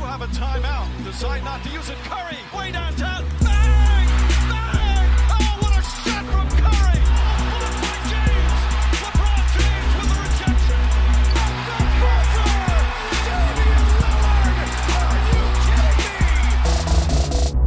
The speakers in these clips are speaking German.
have a timeout. Decide not to use it. Curry, way downtown. Bang! Bang! Oh, what a shot from Curry! Blocked by James. LeBron James with the rejection. The buzzer! Damian Lillard! Are you kidding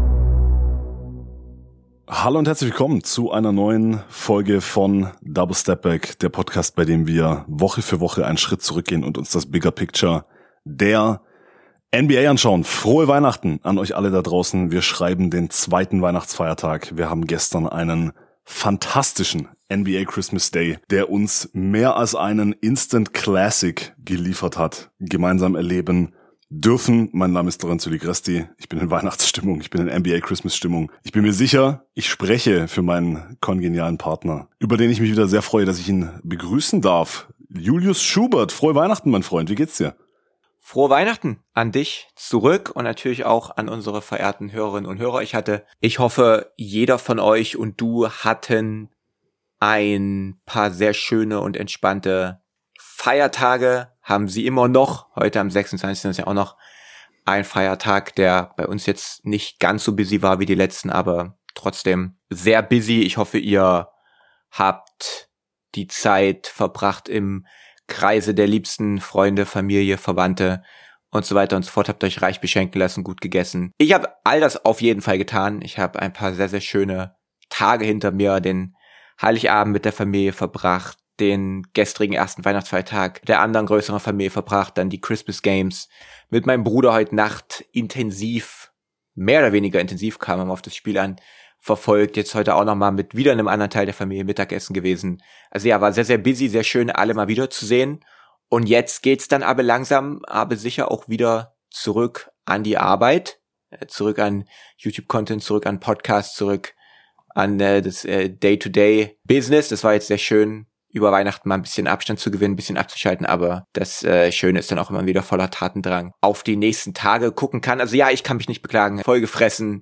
me? Hallo und herzlich willkommen zu einer neuen Folge von Double Step Back, der Podcast, bei dem wir Woche für Woche einen Schritt zurückgehen und uns das Bigger Picture der NBA anschauen. Frohe Weihnachten an euch alle da draußen. Wir schreiben den zweiten Weihnachtsfeiertag. Wir haben gestern einen fantastischen NBA Christmas Day, der uns mehr als einen Instant Classic geliefert hat. Gemeinsam erleben dürfen. Mein Name ist Lorenzo Ligresti. Ich bin in Weihnachtsstimmung. Ich bin in NBA Christmas Stimmung. Ich bin mir sicher, ich spreche für meinen kongenialen Partner, über den ich mich wieder sehr freue, dass ich ihn begrüßen darf. Julius Schubert. Frohe Weihnachten, mein Freund. Wie geht's dir? Frohe Weihnachten an dich zurück und natürlich auch an unsere verehrten Hörerinnen und Hörer. Ich hoffe, jeder von euch und du hatten ein paar sehr schöne und entspannte Feiertage, haben sie immer noch. Heute am 26. ist ja auch noch ein Feiertag, der bei uns jetzt nicht ganz so busy war wie die letzten, aber trotzdem sehr busy. Ich hoffe, ihr habt die Zeit verbracht im Kreise der liebsten Freunde, Familie, Verwandte und so weiter und so fort. Habt euch reich beschenken lassen, gut gegessen. Ich habe all das auf jeden Fall getan. Ich habe ein paar sehr, sehr schöne Tage hinter mir, den Heiligabend mit der Familie verbracht, den gestrigen ersten Weihnachtsfeiertag der anderen größeren Familie verbracht, dann die Christmas Games mit meinem Bruder heute Nacht intensiv, mehr oder weniger intensiv, kam man auf das Spiel an, verfolgt, jetzt heute auch nochmal mit wieder einem anderen Teil der Familie Mittagessen gewesen. Also ja, war sehr, sehr busy, sehr schön, alle mal wieder zu sehen. Und jetzt geht's dann aber langsam, aber sicher auch wieder zurück an die Arbeit, zurück an YouTube-Content, zurück an Podcasts, zurück an das Day-to-Day-Business. Das war jetzt sehr schön, über Weihnachten mal ein bisschen Abstand zu gewinnen, ein bisschen abzuschalten, aber das Schöne ist dann auch immer wieder voller Tatendrang auf die nächsten Tage gucken kann. Also ja, ich kann mich nicht beklagen, vollgefressen,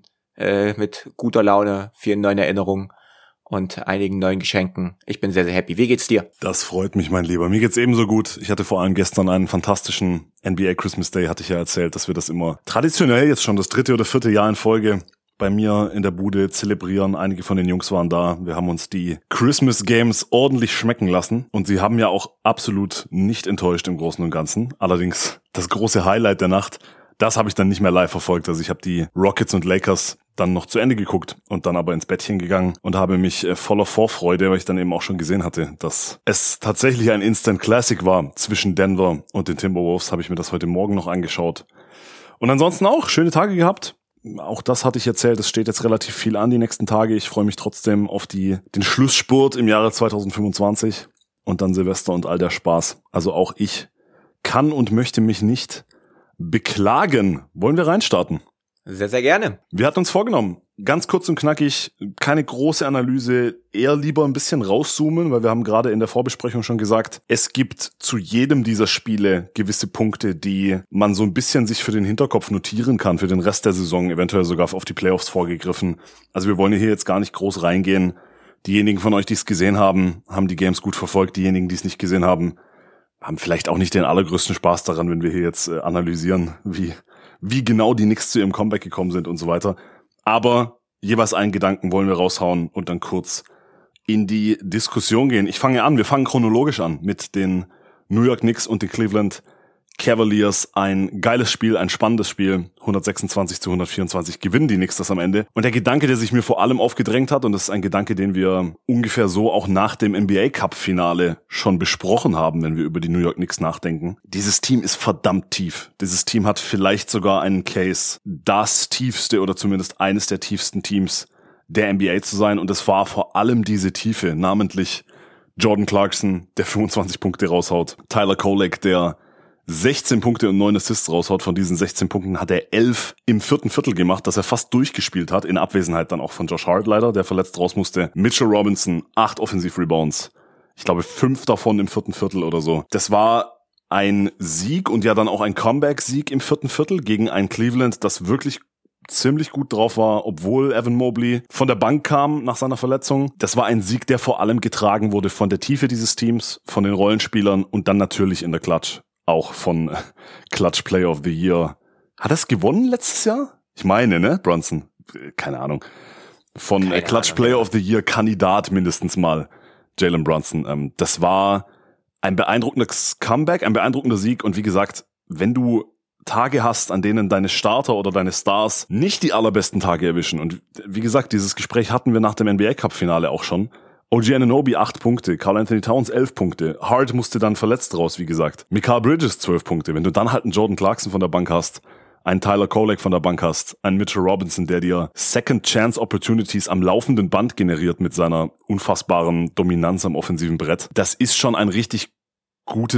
mit guter Laune, vielen neuen Erinnerungen und einigen neuen Geschenken. Ich bin sehr, sehr happy. Wie geht's dir? Das freut mich, mein Lieber. Mir geht's ebenso gut. Ich hatte vor allem gestern einen fantastischen NBA Christmas Day, hatte ich ja erzählt, dass wir das immer traditionell jetzt schon das 3. oder 4. Jahr in Folge bei mir in der Bude zelebrieren. Einige von den Jungs waren da. Wir haben uns die Christmas Games ordentlich schmecken lassen und sie haben ja auch absolut nicht enttäuscht im Großen und Ganzen. Allerdings das große Highlight der Nacht, das habe ich dann nicht mehr live verfolgt. Also ich habe die Rockets und Lakers dann noch zu Ende geguckt und dann aber ins Bettchen gegangen und habe mich voller Vorfreude, weil ich dann eben auch schon gesehen hatte, dass es tatsächlich ein Instant Classic war zwischen Denver und den Timberwolves, habe ich mir das heute Morgen noch angeschaut. Und ansonsten auch schöne Tage gehabt. Auch das hatte ich erzählt, es steht jetzt relativ viel an die nächsten Tage. Ich freue mich trotzdem auf den Schlussspurt im Jahre 2025 und dann Silvester und all der Spaß. Also auch ich kann und möchte mich nicht beklagen. Wollen wir reinstarten? Sehr, sehr gerne. Wir hatten uns vorgenommen, ganz kurz und knackig, keine große Analyse, eher lieber ein bisschen rauszoomen, weil wir haben gerade in der Vorbesprechung schon gesagt, es gibt zu jedem dieser Spiele gewisse Punkte, die man so ein bisschen sich für den Hinterkopf notieren kann, für den Rest der Saison, eventuell sogar auf die Playoffs vorgegriffen. Also wir wollen hier jetzt gar nicht groß reingehen. Diejenigen von euch, die es gesehen haben, haben die Games gut verfolgt. Diejenigen, die es nicht gesehen haben, haben vielleicht auch nicht den allergrößten Spaß daran, wenn wir hier jetzt analysieren, wie genau die Knicks zu ihrem Comeback gekommen sind und so weiter. Aber jeweils einen Gedanken wollen wir raushauen und dann kurz in die Diskussion gehen. Wir fangen chronologisch an mit den New York Knicks und den Cleveland Cavaliers. Ein geiles Spiel, ein spannendes Spiel. 126-124 gewinnen die Knicks das am Ende. Und der Gedanke, der sich mir vor allem aufgedrängt hat, und das ist ein Gedanke, den wir ungefähr so auch nach dem NBA Cup Finale schon besprochen haben, wenn wir über die New York Knicks nachdenken. Dieses Team ist verdammt tief. Dieses Team hat vielleicht sogar einen Case, das tiefste oder zumindest eines der tiefsten Teams der NBA zu sein. Und es war vor allem diese Tiefe, namentlich Jordan Clarkson, der 25 Punkte raushaut, Tyler Kolek, der 16 Punkte und 9 Assists raushaut. Von diesen 16 Punkten hat er 11 im 4. Viertel gemacht, dass er fast durchgespielt hat, in Abwesenheit dann auch von Josh Hart leider, der verletzt raus musste. Mitchell Robinson, 8 Offensiv-Rebounds. Ich glaube 5 davon im 4. Viertel oder so. Das war ein Sieg und ja dann auch ein Comeback-Sieg im 4. Viertel gegen ein Cleveland, das wirklich ziemlich gut drauf war, obwohl Evan Mobley von der Bank kam nach seiner Verletzung. Das war ein Sieg, der vor allem getragen wurde von der Tiefe dieses Teams, von den Rollenspielern und dann natürlich in der Clutch. Auch von Clutch Player of the Year Hat er es gewonnen letztes Jahr? Ich meine, ne, Brunson? Keine Ahnung. Von Clutch Player of the Year Kandidat mindestens mal, Jalen Brunson. Das war ein beeindruckendes Comeback, ein beeindruckender Sieg. Und wie gesagt, wenn du Tage hast, an denen deine Starter oder deine Stars nicht die allerbesten Tage erwischen. Und wie gesagt, dieses Gespräch hatten wir nach dem NBA-Cup-Finale auch schon. OG Anunoby 8 Punkte, Karl Anthony Towns 11 Punkte, Hart musste dann verletzt raus, wie gesagt. Mikal Bridges 12 Punkte. Wenn du dann halt einen Jordan Clarkson von der Bank hast, einen Tyler Kolek von der Bank hast, einen Mitchell Robinson, der dir Second Chance Opportunities am laufenden Band generiert mit seiner unfassbaren Dominanz am offensiven Brett. Das ist schon eine richtig gute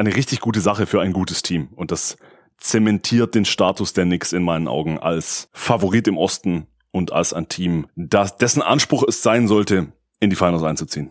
Sache für ein gutes Team. Und das zementiert den Status der Knicks in meinen Augen als Favorit im Osten und als ein Team, dessen Anspruch es sein sollte, in die Finals einzuziehen.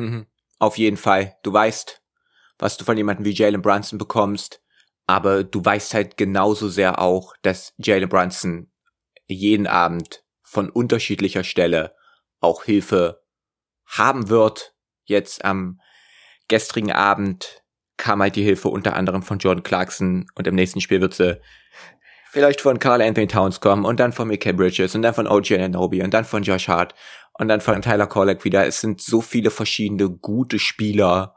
Auf jeden Fall. Du weißt, was du von jemandem wie Jalen Brunson bekommst, aber du weißt halt genauso sehr auch, dass Jalen Brunson jeden Abend von unterschiedlicher Stelle auch Hilfe haben wird. Jetzt am gestrigen Abend kam halt die Hilfe unter anderem von Jordan Clarkson und im nächsten Spiel wird sie vielleicht von Karl Anthony Towns kommen und dann von Mikal Bridges und dann von OG Anunoby und dann von Josh Hart und dann von Tyler Kolek wieder. Es sind so viele verschiedene gute Spieler,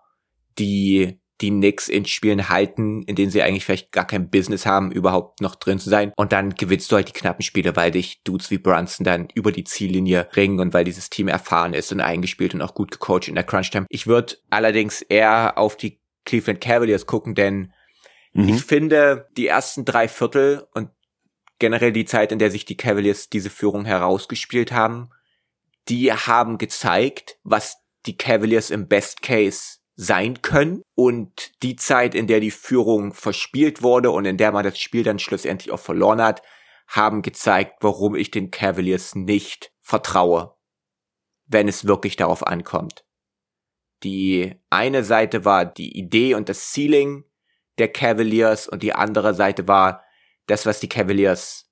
die Knicks in Spielen halten, in denen sie eigentlich vielleicht gar kein Business haben, überhaupt noch drin zu sein. Und dann gewinnst du halt die knappen Spiele, weil dich Dudes wie Brunson dann über die Ziellinie bringen und weil dieses Team erfahren ist und eingespielt und auch gut gecoacht in der Crunch-Time. Ich würde allerdings eher auf die Cleveland Cavaliers gucken, denn ich finde, die ersten 3 Viertel und generell die Zeit, in der sich die Cavaliers diese Führung herausgespielt haben, die haben gezeigt, was die Cavaliers im Best Case sein können, und die Zeit, in der die Führung verspielt wurde und in der man das Spiel dann schlussendlich auch verloren hat, haben gezeigt, warum ich den Cavaliers nicht vertraue, wenn es wirklich darauf ankommt. Die eine Seite war die Idee und das Ceiling der Cavaliers und die andere Seite war das, was die Cavaliers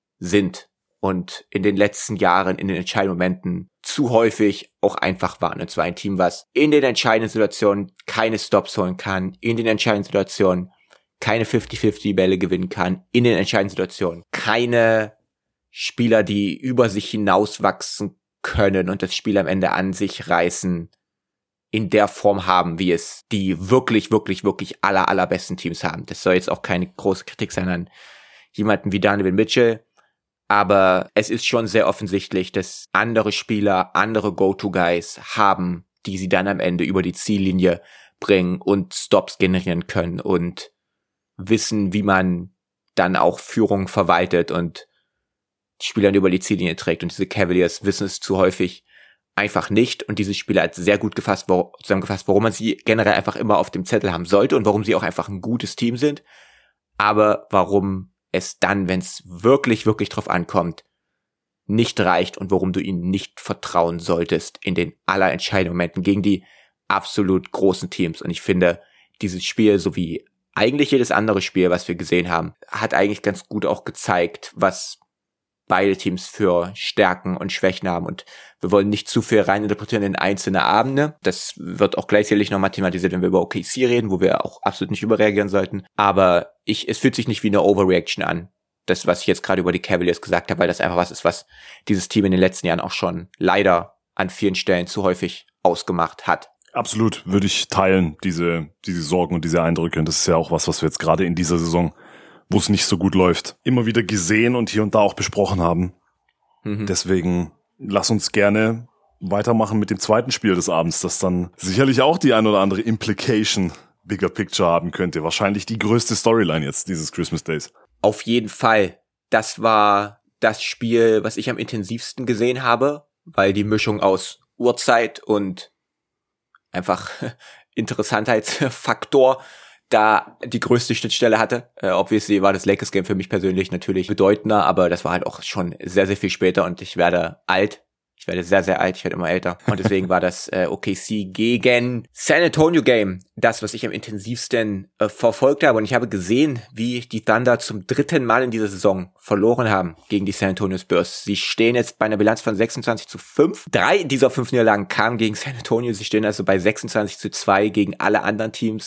sind und in den letzten Jahren in den entscheidenden Momenten zu häufig auch einfach waren. Und zwar ein Team, was in den entscheidenden Situationen keine Stops holen kann, in den entscheidenden Situationen keine 50-50 Bälle gewinnen kann, in den entscheidenden Situationen keine Spieler, die über sich hinauswachsen können und das Spiel am Ende an sich reißen, in der Form haben, wie es die wirklich, wirklich, wirklich allerbesten Teams haben. Das soll jetzt auch keine große Kritik sein an jemanden wie Donovan Mitchell, aber es ist schon sehr offensichtlich, dass andere Spieler, andere Go-To-Guys haben, die sie dann am Ende über die Ziellinie bringen und Stops generieren können und wissen, wie man dann auch Führung verwaltet und die Spieler über die Ziellinie trägt. Und diese Cavaliers wissen es zu häufig einfach nicht, und diese Spieler hat sehr gut zusammengefasst, warum man sie generell einfach immer auf dem Zettel haben sollte und warum sie auch einfach ein gutes Team sind, aber warum es dann, wenn es wirklich, wirklich drauf ankommt, nicht reicht und warum du ihnen nicht vertrauen solltest in den allerentscheidenden Momenten gegen die absolut großen Teams. Und ich finde, dieses Spiel, so wie eigentlich jedes andere Spiel, was wir gesehen haben, hat eigentlich ganz gut auch gezeigt, was beide Teams für Stärken und Schwächen haben, und wir wollen nicht zu viel reininterpretieren in einzelne Abende. Das wird auch gleichzeitig nochmal thematisiert, wenn wir über OKC reden, wo wir auch absolut nicht überreagieren sollten. Aber es fühlt sich nicht wie eine Overreaction an, das, was ich jetzt gerade über die Cavaliers gesagt habe, weil das einfach was ist, was dieses Team in den letzten Jahren auch schon leider an vielen Stellen zu häufig ausgemacht hat. Absolut, würde ich teilen, diese Sorgen und diese Eindrücke. Und das ist ja auch was wir jetzt gerade in dieser Saison, wo es nicht so gut läuft, immer wieder gesehen und hier und da auch besprochen haben. Deswegen lass uns gerne weitermachen mit dem zweiten Spiel des Abends, das dann sicherlich auch die ein oder andere Implication, Bigger Picture haben könnte. Wahrscheinlich die größte Storyline jetzt dieses Christmas Days. Auf jeden Fall. Das war das Spiel, was ich am intensivsten gesehen habe, weil die Mischung aus Uhrzeit und einfach Interessantheitsfaktor da die größte Schnittstelle hatte. Obviously war das Lakers-Game für mich persönlich natürlich bedeutender, aber das war halt auch schon sehr, sehr viel später und ich werde alt. Ich werde sehr, sehr alt, ich werde immer älter. Und deswegen war das OKC gegen San Antonio Game das, was ich am intensivsten verfolgt habe. Und ich habe gesehen, wie die Thunder zum 3. Mal in dieser Saison verloren haben gegen die San Antonio Spurs. Sie stehen jetzt bei einer Bilanz von 26-5. 3 dieser 5 Niederlagen kamen gegen San Antonio. Sie stehen also bei 26-2 gegen alle anderen Teams.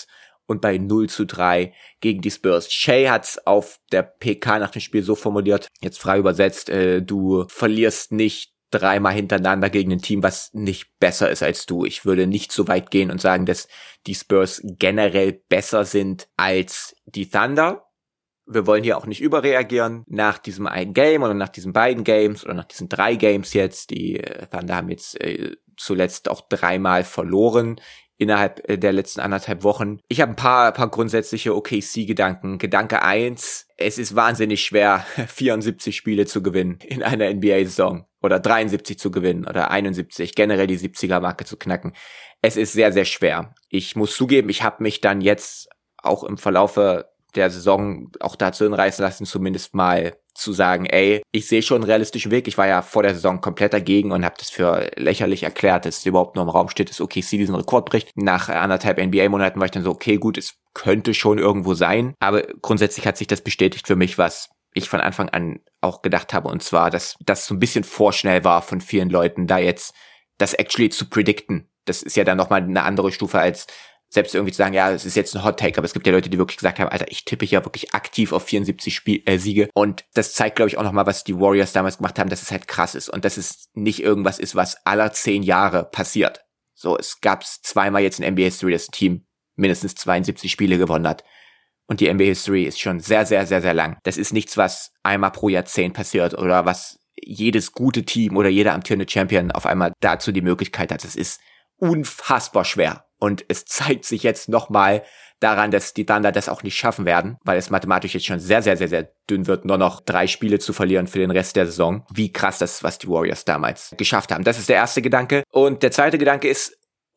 und bei 0-3 gegen die Spurs. Shea hat's auf der PK nach dem Spiel so formuliert, jetzt frei übersetzt, du verlierst nicht 3-mal hintereinander gegen ein Team, was nicht besser ist als du. Ich würde nicht so weit gehen und sagen, dass die Spurs generell besser sind als die Thunder. Wir wollen hier auch nicht überreagieren nach diesem einen Game oder nach diesen beiden Games oder nach diesen 3 Games jetzt. Die Thunder haben jetzt zuletzt auch 3-mal verloren innerhalb der letzten 1,5 Wochen. Ich habe ein paar grundsätzliche OKC-Gedanken. Gedanke 1, es ist wahnsinnig schwer, 74 Spiele zu gewinnen in einer NBA-Saison oder 73 zu gewinnen oder 71, generell die 70er-Marke zu knacken. Es ist sehr, sehr schwer. Ich muss zugeben, ich habe mich dann jetzt auch im Verlaufe der Saison auch dazu hinreißen lassen, zumindest mal zu sagen, ey, ich sehe schon einen realistischen Weg. Ich war ja vor der Saison komplett dagegen und habe das für lächerlich erklärt, dass es überhaupt nur im Raum steht, dass OKC diesen Rekord bricht. Nach 1,5 NBA-Monaten war ich dann so, okay, gut, es könnte schon irgendwo sein. Aber grundsätzlich hat sich das bestätigt für mich, was ich von Anfang an auch gedacht habe. Und zwar, dass das so ein bisschen vorschnell war von vielen Leuten, da jetzt das actually zu predikten. Das ist ja dann nochmal eine andere Stufe als selbst irgendwie zu sagen, ja, es ist jetzt ein Hot Take, aber es gibt ja Leute, die wirklich gesagt haben, Alter, ich tippe ja wirklich aktiv auf 74 Siege. Und das zeigt, glaube ich, auch nochmal, was die Warriors damals gemacht haben, dass es halt krass ist und dass es nicht irgendwas ist, was aller 10 Jahre passiert. So, es gab's 2-mal jetzt in NBA History, das Team mindestens 72 Spiele gewonnen hat. Und die NBA History ist schon sehr, sehr, sehr, sehr lang. Das ist nichts, was einmal pro Jahrzehnt passiert oder was jedes gute Team oder jeder amtierende Champion auf einmal dazu die Möglichkeit hat. Das ist unfassbar schwer. Und es zeigt sich jetzt nochmal daran, dass die Thunder das auch nicht schaffen werden, weil es mathematisch jetzt schon sehr, sehr, sehr, sehr dünn wird, nur noch 3 Spiele zu verlieren für den Rest der Saison. Wie krass das ist, was die Warriors damals geschafft haben. Das ist der erste Gedanke. Und der zweite Gedanke ist,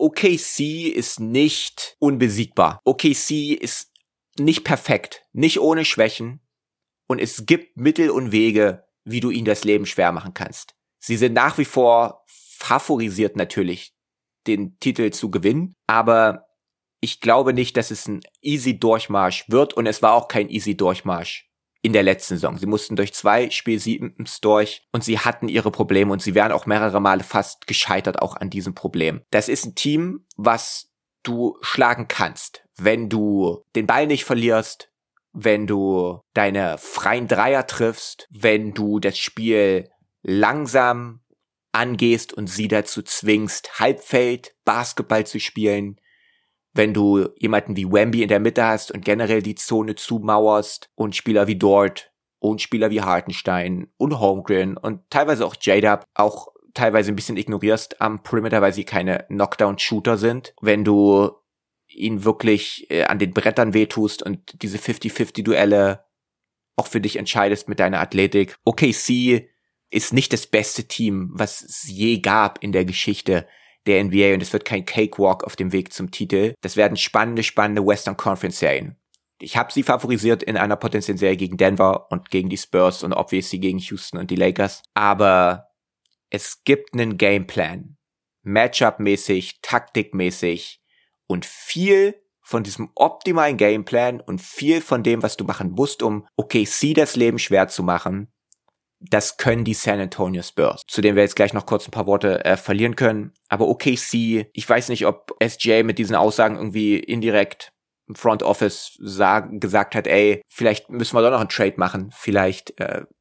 OKC ist nicht unbesiegbar. OKC ist nicht perfekt, nicht ohne Schwächen. Und es gibt Mittel und Wege, wie du ihnen das Leben schwer machen kannst. Sie sind nach wie vor favorisiert natürlich, den Titel zu gewinnen, aber ich glaube nicht, dass es ein easy Durchmarsch wird und es war auch kein easy Durchmarsch in der letzten Saison. Sie mussten durch 2 Spiel 7 durch und sie hatten ihre Probleme und sie wären auch mehrere Male fast gescheitert auch an diesem Problem. Das ist ein Team, was du schlagen kannst, wenn du den Ball nicht verlierst, wenn du deine freien Dreier triffst, wenn du das Spiel langsam angehst und sie dazu zwingst, Halbfeld Basketball zu spielen, wenn du jemanden wie Wemby in der Mitte hast und generell die Zone zumauerst und Spieler wie Dort und Spieler wie Hartenstein und Holmgren und teilweise auch J-Dub auch teilweise ein bisschen ignorierst am Perimeter, weil sie keine Knockdown-Shooter sind, wenn du ihn wirklich an den Brettern wehtust und diese 50-50-Duelle auch für dich entscheidest mit deiner Athletik. OKC ist nicht das beste Team, was es je gab in der Geschichte der NBA und es wird kein Cakewalk auf dem Weg zum Titel. Das werden spannende Western Conference Serien. Ich habe sie favorisiert in einer potenziellen Serie gegen Denver und gegen die Spurs und obviously gegen Houston und die Lakers. Aber es gibt einen Gameplan. Matchup-mäßig, taktikmäßig und viel von diesem optimalen Gameplan und viel von dem, was du machen musst, um OKC das Leben schwer zu machen, das können die San Antonio Spurs, zu denen wir jetzt gleich noch kurz ein paar Worte verlieren können. Aber OKC, ich weiß nicht, ob SGA mit diesen Aussagen irgendwie indirekt im Front Office gesagt hat, ey, vielleicht müssen wir doch noch einen Trade machen. Vielleicht,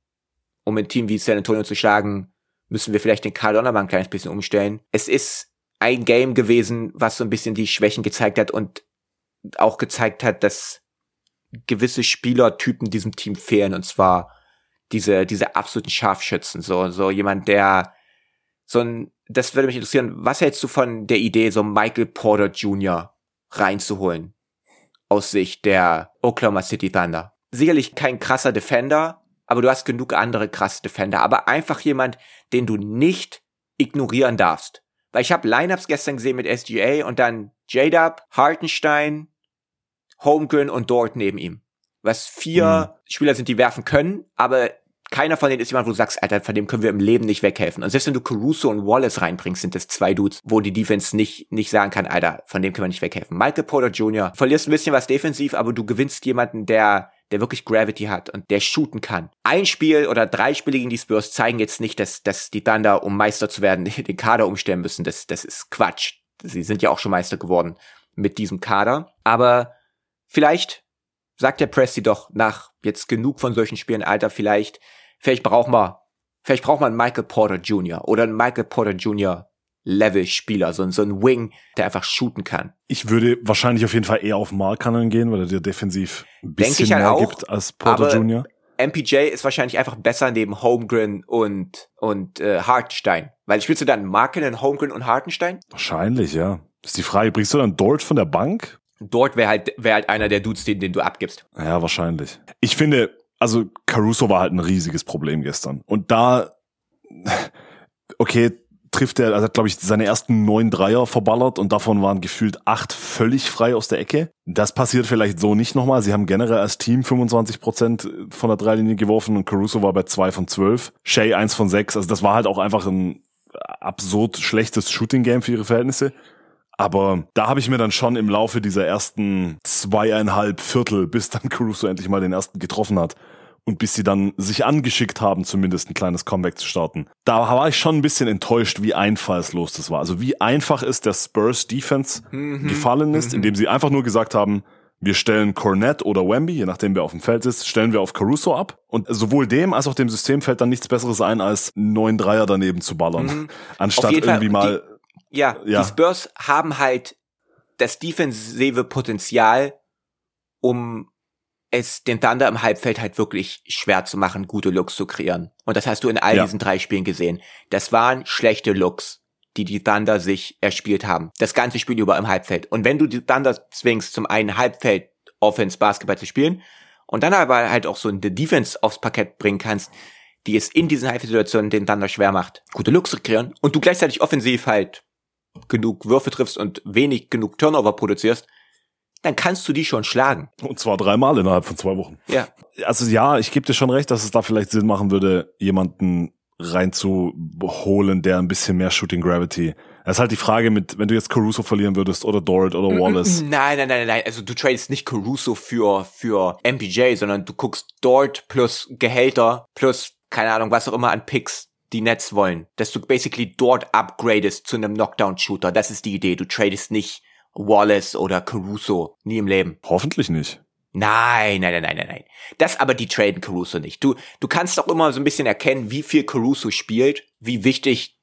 um ein Team wie San Antonio zu schlagen, müssen wir vielleicht den Kader noch mal ein kleines bisschen umstellen. Es ist ein Game gewesen, was so ein bisschen die Schwächen gezeigt hat und auch gezeigt hat, dass gewisse Spielertypen diesem Team fehlen, und zwar diese absoluten Scharfschützen, so jemand, der das würde mich interessieren, was hältst du von der Idee, so Michael Porter Jr. reinzuholen aus Sicht der Oklahoma City Thunder? Sicherlich kein krasser Defender, aber du hast genug andere krasse Defender, aber einfach jemand, den du nicht ignorieren darfst. Weil ich habe Lineups gestern gesehen mit SGA und dann J-Dub, Hartenstein, Holmgren und Dort neben ihm. Was 4 Spieler sind, die werfen können, aber keiner von denen ist jemand, wo du sagst, Alter, von dem können wir im Leben nicht weghelfen. Und selbst wenn du Caruso und Wallace reinbringst, sind das 2 Dudes, wo die Defense nicht sagen kann, Alter, von dem können wir nicht weghelfen. Michael Porter Jr. verlierst ein bisschen was defensiv, aber du gewinnst jemanden, der wirklich Gravity hat und der shooten kann. Ein Spiel oder 3 Spiele gegen die Spurs zeigen jetzt nicht, dass die Thunder, um Meister zu werden, den Kader umstellen müssen. Das ist Quatsch. Sie sind ja auch schon Meister geworden mit diesem Kader. Aber vielleicht sagt der Presti doch nach jetzt genug von solchen Spielen, Alter, vielleicht braucht man einen Michael Porter Jr. oder einen Michael Porter Jr. Level-Spieler, so ein Wing, der einfach shooten kann. Ich würde wahrscheinlich auf jeden Fall eher auf Markkanen gehen, weil er dir defensiv ein bisschen halt mehr auch, gibt als Porter Jr. MPJ ist wahrscheinlich einfach besser neben Holmgren und Hartenstein. Weil spielst du dann Markkanen, Holmgren und Hartenstein? Wahrscheinlich, ja. Ist die Frage, bringst du dann Dort von der Bank? Dort wäre halt einer der Dudes, den du abgibst. Ja, wahrscheinlich. Ich finde, also Caruso war halt ein riesiges Problem gestern. Und da, okay, trifft er, also hat, glaube ich, seine ersten 9 Dreier verballert und davon waren gefühlt 8 völlig frei aus der Ecke. Das passiert vielleicht so nicht nochmal. Sie haben generell als Team 25% von der Dreilinie geworfen und Caruso war bei 2 von 12. Shea 1 von 6. Also das war halt auch einfach ein absurd schlechtes Shooting-Game für ihre Verhältnisse. Aber da habe ich mir dann schon im Laufe dieser ersten 2,5 Viertel, bis dann Caruso endlich mal den ersten getroffen hat und bis sie dann sich angeschickt haben, zumindest ein kleines Comeback zu starten, da war ich schon ein bisschen enttäuscht, wie einfallslos das war. Also wie einfach es der Spurs-Defense gefallen ist, indem sie einfach nur gesagt haben, wir stellen Cornet oder Wemby, je nachdem wer auf dem Feld ist, stellen wir auf Caruso ab. Und sowohl dem als auch dem System fällt dann nichts Besseres ein, als 9 Dreier daneben zu ballern. Anstatt irgendwie mal... Ja, die Spurs haben halt das defensive Potenzial, um es den Thunder im Halbfeld halt wirklich schwer zu machen, gute Looks zu kreieren. Und das hast du in all diesen 3 Spielen gesehen. Das waren schlechte Looks, die Thunder sich erspielt haben. Das ganze Spiel über im Halbfeld. Und wenn du die Thunder zwingst, zum einen Halbfeld-Offense-Basketball zu spielen und dann aber halt auch so eine Defense aufs Parkett bringen kannst, die es in diesen Halbfeldsituationen den Thunder schwer macht, gute Looks zu kreieren und du gleichzeitig offensiv halt genug Würfe triffst und wenig genug Turnover produzierst, dann kannst du die schon schlagen. Und zwar 3 Mal innerhalb von 2 Wochen. Ja. Also ja, ich gebe dir schon recht, dass es da vielleicht Sinn machen würde, jemanden reinzuholen, der ein bisschen mehr Shooting Gravity. Das ist halt die Frage wenn du jetzt Caruso verlieren würdest oder Dort oder Wallace. Nein. Also du tradest nicht Caruso für MPJ, sondern du guckst Dort plus Gehälter plus, keine Ahnung, was auch immer an Picks die Nets wollen. Dass du basically Dort upgradest zu einem Knockdown-Shooter. Das ist die Idee. Du tradest nicht Wallace oder Caruso. Nie im Leben. Hoffentlich nicht. Nein. Das aber, die traden Caruso nicht. Du kannst auch immer so ein bisschen erkennen, wie viel Caruso spielt, wie wichtig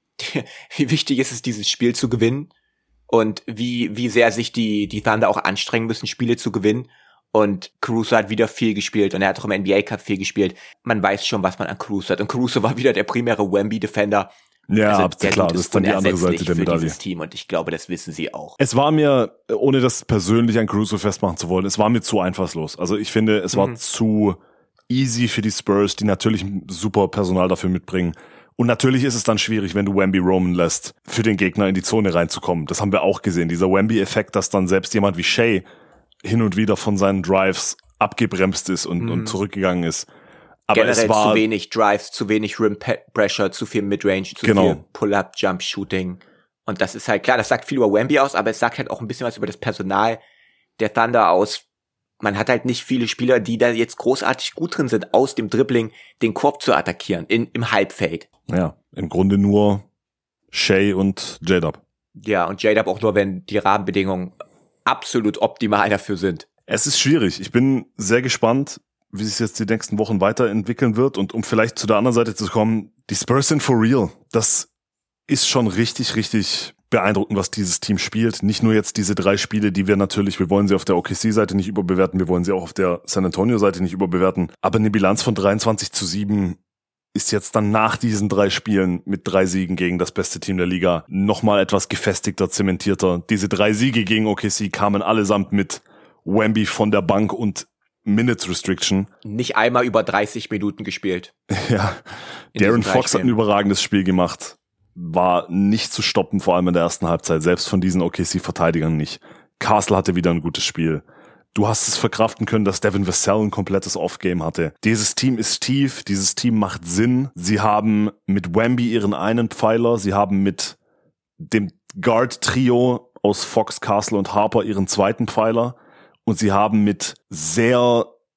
ist es, dieses Spiel zu gewinnen und wie sehr sich die Thunder auch anstrengen müssen, Spiele zu gewinnen. Und Caruso hat wieder viel gespielt und er hat auch im NBA Cup viel gespielt. Man weiß schon, was man an Caruso hat. Und Caruso war wieder der primäre Wemby-Defender. Ja, also klar, das ist dann die andere Seite der Medaille. Dieses Team und ich glaube, das wissen sie auch. Es war mir, ohne das persönlich an Caruso festmachen zu wollen, es war mir zu einfallslos. Also ich finde, es war zu easy für die Spurs, die natürlich super Personal dafür mitbringen. Und natürlich ist es dann schwierig, wenn du Wemby roamen lässt, für den Gegner in die Zone reinzukommen. Das haben wir auch gesehen. Dieser Wemby-Effekt, dass dann selbst jemand wie Shea hin und wieder von seinen Drives abgebremst ist und zurückgegangen ist. Aber generell es war zu wenig Drives, zu wenig Rim Pressure, zu viel Midrange, zu viel Pull-Up, Jump Shooting. Und das ist halt klar, das sagt viel über Wemby aus, aber es sagt halt auch ein bisschen was über das Personal der Thunder aus. Man hat halt nicht viele Spieler, die da jetzt großartig gut drin sind, aus dem Dribbling den Korb zu attackieren, im Halbfeld. Ja, im Grunde nur Shea und J-Dub. Ja, und J-Dub auch nur, wenn die Rahmenbedingungen absolut optimal dafür sind. Es ist schwierig. Ich bin sehr gespannt, wie sich jetzt die nächsten Wochen weiterentwickeln wird. Und um vielleicht zu der anderen Seite zu kommen, die Spurs sind for real. Das ist schon richtig, richtig beeindruckend, was dieses Team spielt. Nicht nur jetzt diese 3 Spiele, die wir wollen sie auf der OKC-Seite nicht überbewerten, wir wollen sie auch auf der San Antonio-Seite nicht überbewerten. Aber eine Bilanz von 23-7 ist jetzt dann nach diesen 3 Spielen mit 3 Siegen gegen das beste Team der Liga nochmal etwas gefestigter, zementierter. Diese 3 Siege gegen OKC kamen allesamt mit Wemby von der Bank und Minutes Restriction. Nicht einmal über 30 Minuten gespielt. Ja, De'Aaron Fox hat ein überragendes Spiel gemacht. War nicht zu stoppen, vor allem in der ersten Halbzeit, selbst von diesen OKC-Verteidigern nicht. Castle hatte wieder ein gutes Spiel. Du hast es verkraften können, dass Devin Vassell ein komplettes Off-Game hatte. Dieses Team ist tief, dieses Team macht Sinn. Sie haben mit Wemby ihren einen Pfeiler, sie haben mit dem Guard-Trio aus Fox, Castle und Harper ihren zweiten Pfeiler und sie haben mit sehr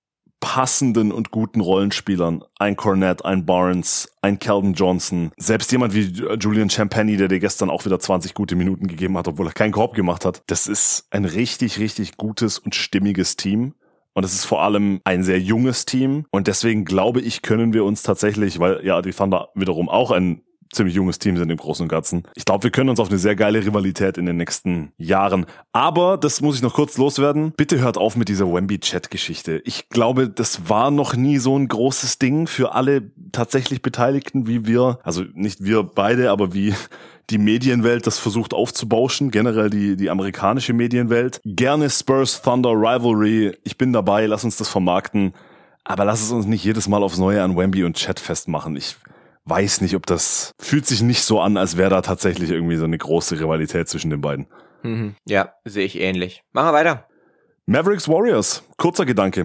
passenden und guten Rollenspielern. Ein Cornette, ein Barnes, ein Keldon Johnson. Selbst jemand wie Julian Champagny, der dir gestern auch wieder 20 gute Minuten gegeben hat, obwohl er keinen Korb gemacht hat. Das ist ein richtig, richtig gutes und stimmiges Team. Und es ist vor allem ein sehr junges Team. Und deswegen glaube ich, können wir uns tatsächlich, weil ja die Thunder wiederum auch ein ziemlich junges Team sind im Großen und Ganzen. Ich glaube, wir können uns auf eine sehr geile Rivalität in den nächsten Jahren. Aber, das muss ich noch kurz loswerden, bitte hört auf mit dieser Wemby-Chat-Geschichte. Ich glaube, das war noch nie so ein großes Ding für alle tatsächlich Beteiligten, wie wir, also nicht wir beide, aber wie die Medienwelt das versucht aufzubauschen, generell die amerikanische Medienwelt. Gerne Spurs-Thunder-Rivalry, ich bin dabei, lass uns das vermarkten, aber lass es uns nicht jedes Mal aufs Neue an Wemby und Chat festmachen. Ich weiß nicht, ob das, fühlt sich nicht so an, als wäre da tatsächlich irgendwie so eine große Rivalität zwischen den beiden. Ja, sehe ich ähnlich. Machen wir weiter. Mavericks Warriors, kurzer Gedanke.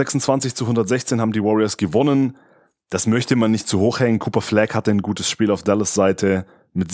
126-116 haben die Warriors gewonnen. Das möchte man nicht zu hoch hängen. Cooper Flagg hatte ein gutes Spiel auf Dallas Seite mit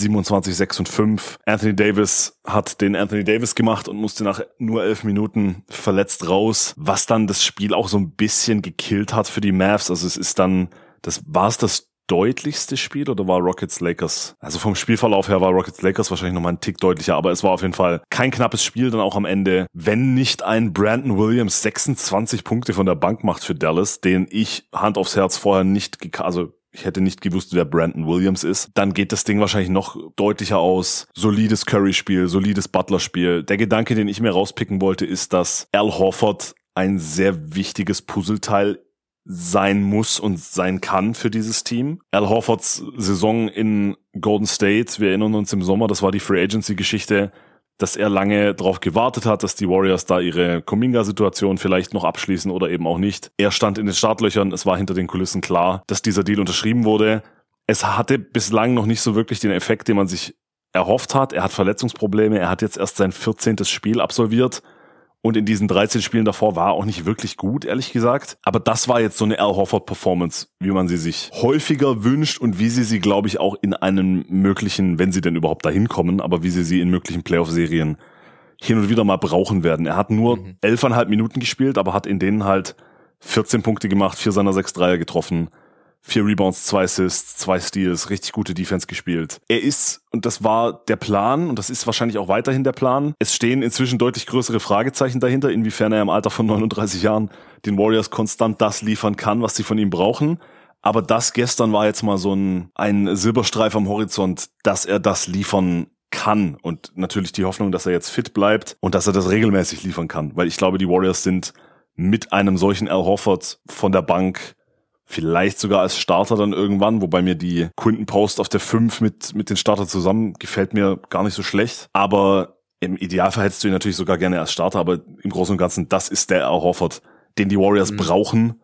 27-6-5. Anthony Davis hat den Anthony Davis gemacht und musste nach nur 11 Minuten verletzt raus, was dann das Spiel auch so ein bisschen gekillt hat für die Mavs. Also es ist dann, das deutlichste Spiel oder war Rockets-Lakers? Also vom Spielverlauf her war Rockets-Lakers wahrscheinlich nochmal ein Tick deutlicher, aber es war auf jeden Fall kein knappes Spiel dann auch am Ende. Wenn nicht ein Brandon Williams 26 Punkte von der Bank macht für Dallas, den ich Hand aufs Herz vorher nicht, ich hätte nicht gewusst, wer Brandon Williams ist, dann geht das Ding wahrscheinlich noch deutlicher aus. Solides Curry-Spiel, solides Butler-Spiel. Der Gedanke, den ich mir rauspicken wollte, ist, dass Al Horford ein sehr wichtiges Puzzleteil sein muss und sein kann für dieses Team. Al Horfords Saison in Golden State, wir erinnern uns im Sommer, das war die Free Agency Geschichte, dass er lange darauf gewartet hat, dass die Warriors da ihre Kuminga-Situation vielleicht noch abschließen oder eben auch nicht. Er stand in den Startlöchern, es war hinter den Kulissen klar, dass dieser Deal unterschrieben wurde. Es hatte bislang noch nicht so wirklich den Effekt, den man sich erhofft hat. Er hat Verletzungsprobleme, er hat jetzt erst sein 14. Spiel absolviert. Und in diesen 13 Spielen davor war er auch nicht wirklich gut, ehrlich gesagt. Aber das war jetzt so eine Al Horford-Performance, wie man sie sich häufiger wünscht und wie sie glaube ich, auch in einem möglichen, wenn sie denn überhaupt dahin kommen, aber wie sie in möglichen Playoff-Serien hin und wieder mal brauchen werden. Er hat nur 11,5 Minuten gespielt, aber hat in denen halt 14 Punkte gemacht, 4 seiner 6 Dreier getroffen, 4 Rebounds, 2 Assists, 2 Steals, richtig gute Defense gespielt. Er ist, und das war der Plan, und das ist wahrscheinlich auch weiterhin der Plan, es stehen inzwischen deutlich größere Fragezeichen dahinter, inwiefern er im Alter von 39 Jahren den Warriors konstant das liefern kann, was sie von ihm brauchen. Aber das gestern war jetzt mal so ein Silberstreif am Horizont, dass er das liefern kann. Und natürlich die Hoffnung, dass er jetzt fit bleibt und dass er das regelmäßig liefern kann. Weil ich glaube, die Warriors sind mit einem solchen Al Horford von der Bank vielleicht sogar als Starter dann irgendwann, wobei mir die Quinton Post auf der 5 mit den Starter zusammen gefällt mir gar nicht so schlecht. Aber im Idealfall hättest du ihn natürlich sogar gerne als Starter, aber im Großen und Ganzen, das ist der Al Horford, den die Warriors brauchen,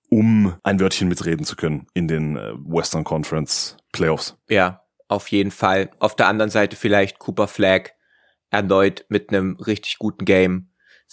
um ein Wörtchen mitreden zu können in den Western Conference Playoffs. Ja, auf jeden Fall. Auf der anderen Seite vielleicht Cooper Flagg erneut mit einem richtig guten Game.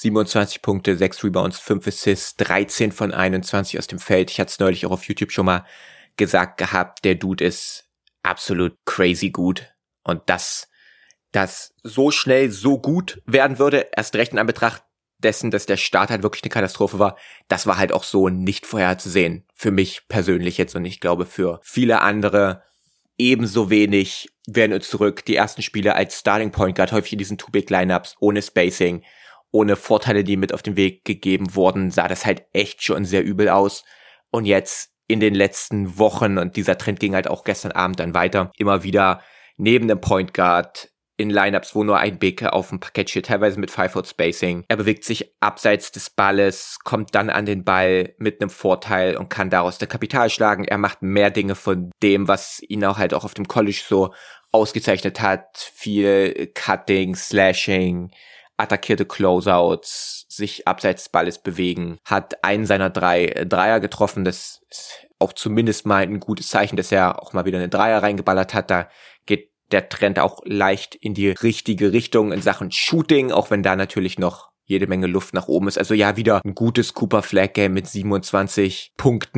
27 Punkte, 6 Rebounds, 5 Assists, 13 von 21 aus dem Feld. Ich hatte es neulich auch auf YouTube schon mal gesagt gehabt, der Dude ist absolut crazy gut. Und dass das so schnell so gut werden würde, erst recht in Anbetracht dessen, dass der Start halt wirklich eine Katastrophe war, das war halt auch so nicht vorherzusehen. Für mich persönlich jetzt und ich glaube für viele andere ebenso wenig. Werden uns zurück, die ersten Spiele als Starting Point Guard, häufig in diesen Two-Big-Lineups, ohne Spacing, ohne Vorteile, die mit auf den Weg gegeben wurden, sah das halt echt schon sehr übel aus. Und jetzt in den letzten Wochen, und dieser Trend ging halt auch gestern Abend dann weiter, immer wieder neben dem Point Guard in Lineups, wo nur ein Big auf dem Parkett steht, teilweise mit 5-Foot-Spacing. Er bewegt sich abseits des Balles, kommt dann an den Ball mit einem Vorteil und kann daraus der Kapital schlagen. Er macht mehr Dinge von dem, was ihn auch halt auch auf dem College so ausgezeichnet hat. Viel Cutting, Slashing, attackierte Closeouts, sich abseits des Balles bewegen, hat einen seiner 3 Dreier getroffen. Das ist auch zumindest mal ein gutes Zeichen, dass er auch mal wieder eine Dreier reingeballert hat. Da geht der Trend auch leicht in die richtige Richtung in Sachen Shooting, auch wenn da natürlich noch jede Menge Luft nach oben ist. Also ja, wieder ein gutes Cooper Flagg Game mit 27 Punkten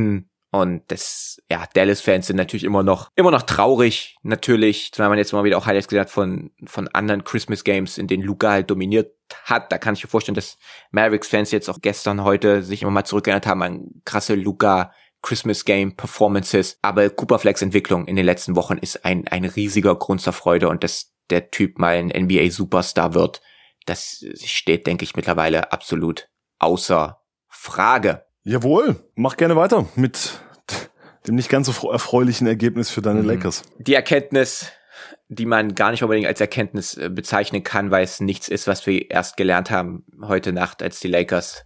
Und Dallas-Fans sind natürlich immer noch traurig, natürlich, weil man jetzt mal wieder auch Highlights gesehen hat von anderen Christmas Games, in denen Luka halt dominiert hat. Da kann ich mir vorstellen, dass Mavericks-Fans jetzt auch gestern, heute sich immer mal zurückerinnert haben an krasse Luka Christmas Game Performances. Aber Cooper Flags Entwicklung in den letzten Wochen ist ein riesiger Grund zur Freude, und dass der Typ mal ein NBA-Superstar wird, das steht, denke ich, mittlerweile absolut außer Frage. Jawohl, mach gerne weiter mit dem nicht ganz so erfreulichen Ergebnis für deine Lakers. Die Erkenntnis, die man gar nicht unbedingt als Erkenntnis bezeichnen kann, weil es nichts ist, was wir erst gelernt haben heute Nacht, als die Lakers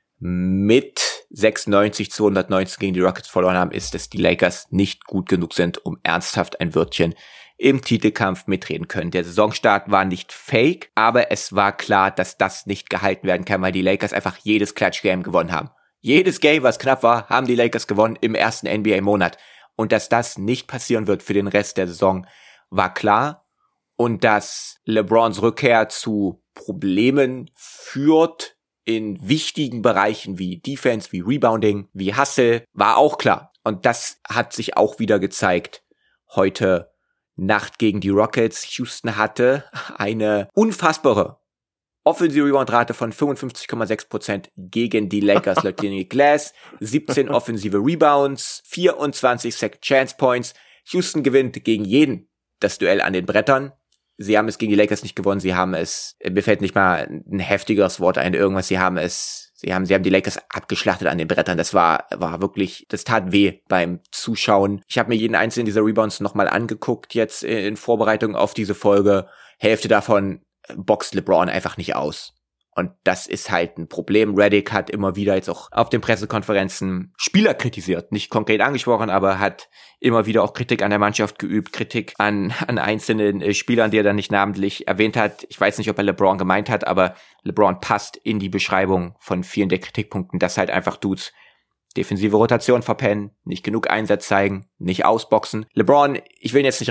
mit 96-219 gegen die Rockets verloren haben, ist, dass die Lakers nicht gut genug sind, um ernsthaft ein Wörtchen im Titelkampf mitreden können. Der Saisonstart war nicht fake, aber es war klar, dass das nicht gehalten werden kann, weil die Lakers einfach jedes Clutch-Game gewonnen haben. Jedes Game, was knapp war, haben die Lakers gewonnen im ersten NBA-Monat. Und dass das nicht passieren wird für den Rest der Saison, war klar. Und dass LeBrons Rückkehr zu Problemen führt in wichtigen Bereichen wie Defense, wie Rebounding, wie Hustle, war auch klar. Und das hat sich auch wieder gezeigt heute Nacht gegen die Rockets. Houston hatte eine unfassbare offensive Rebound-Rate von 55,6% gegen die Lakers laut Daniel Glass, 17 offensive Rebounds, 24 Second Chance Points. Houston gewinnt gegen jeden das Duell an den Brettern. Sie haben es gegen die Lakers nicht gewonnen, sie haben es, mir fällt nicht mal ein heftigeres Wort ein, irgendwas, sie haben die Lakers abgeschlachtet an den Brettern. Das war wirklich, das tat weh beim Zuschauen. Ich habe mir jeden einzelnen dieser Rebounds nochmal angeguckt, jetzt in Vorbereitung auf diese Folge. Hälfte davon boxt LeBron einfach nicht aus. Und das ist halt ein Problem. Redick hat immer wieder jetzt auch auf den Pressekonferenzen Spieler kritisiert. Nicht konkret angesprochen, aber hat immer wieder auch Kritik an der Mannschaft geübt, Kritik an einzelnen Spielern, die er dann nicht namentlich erwähnt hat. Ich weiß nicht, ob er LeBron gemeint hat, aber LeBron passt in die Beschreibung von vielen der Kritikpunkten, dass halt einfach Dudes defensive Rotation verpennen, nicht genug Einsatz zeigen, nicht ausboxen. LeBron, ich will ihn jetzt nicht